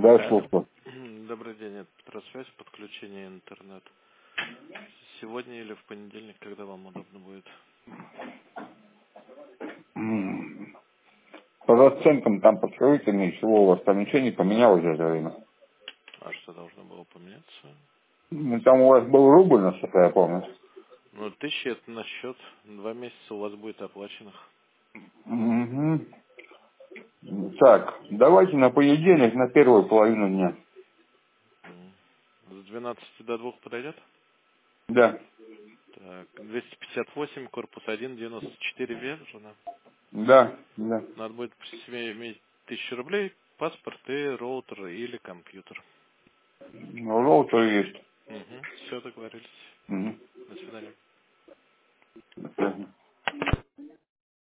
Да, Алло. слушаю. Добрый день, это Петросвязь, подключение интернет. Сегодня или в понедельник, когда вам удобно будет? По расценкам там подскажите мне, чего у вас там ничего не поменялось за это время? А что должно было поменяться? Ну, там у вас был рубль, насколько я помню. Ну, 1000 это на счет. 2 месяца у вас будет оплаченных. Угу. Так, давайте на понедельник, на первую половину дня. С 12 до 2 подойдет? Да, Так, 258, корпус 1, 94 верно. да, да. Надо будет при себе иметь 1000 рублей, паспорт и роутер или компьютер. Ну, роутер есть. Угу. Все, договорились. Мгм. До свидания.